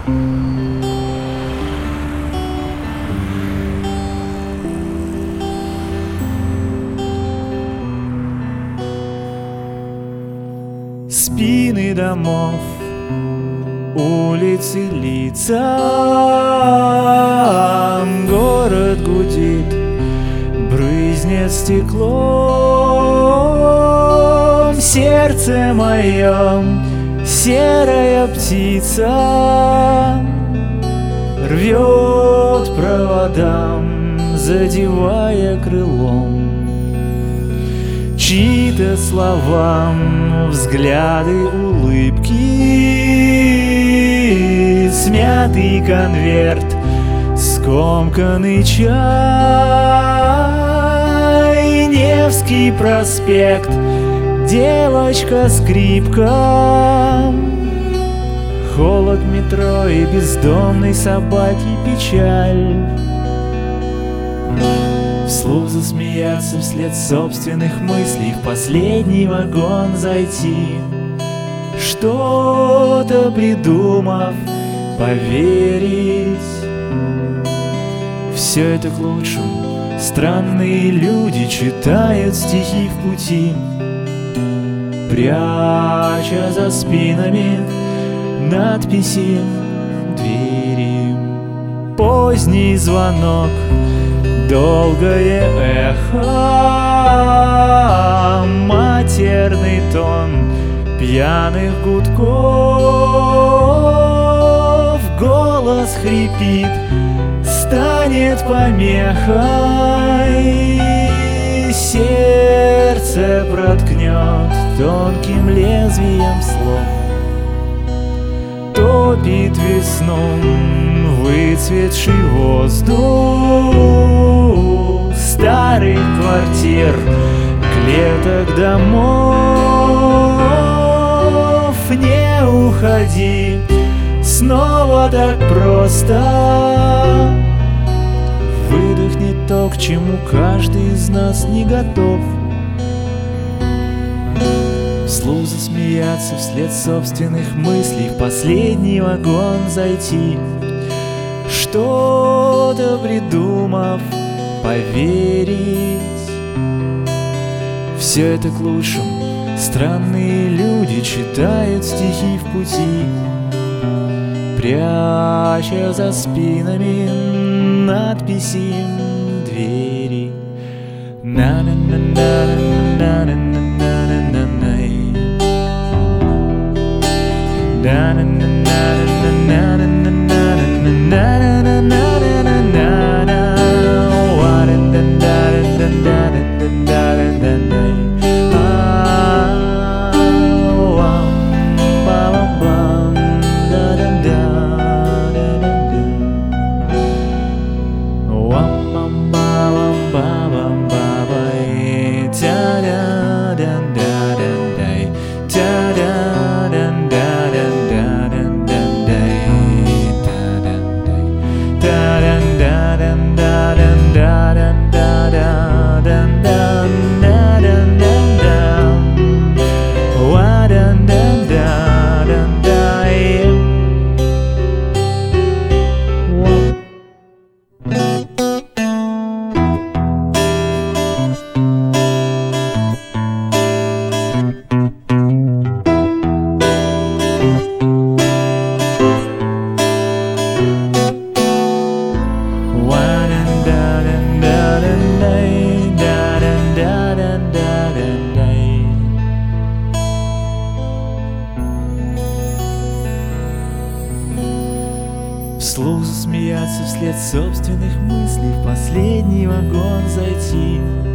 Спины домов, улицы, лица, город гудит, брызнет стеклом. Сердце моем серая птица рвет проводам, задевая крылом. Чьи-то слова, взгляды, улыбки, смятый конверт, скомканный чай, Невский проспект, девочка-скрипка, холод метро и бездомной собаки печаль. Вслух засмеяться вслед собственных мыслей, в последний вагон зайти, что-то придумав, поверить. Все это к лучшему. Странные люди читают стихи в пути, пряча за спинами надписи двери. Поздний звонок, долгое эхо, матерный тон пьяных гудков. Голос хрипит, станет помехой, сердце проткнет тонким лезвием слов. Топит весну выцветший воздух старых квартир, клеток домов. Не уходи снова так просто, выдохни то, к чему каждый из нас не готов. Вслух засмеяться вслед собственных мыслей, в последний вагон зайти, что-то придумав, поверить. Все это к лучшему. Странные люди читают стихи в пути, пряча за спинами надписи двери. Вслух засмеяться вслед собственных мыслей, в последний вагон зайти,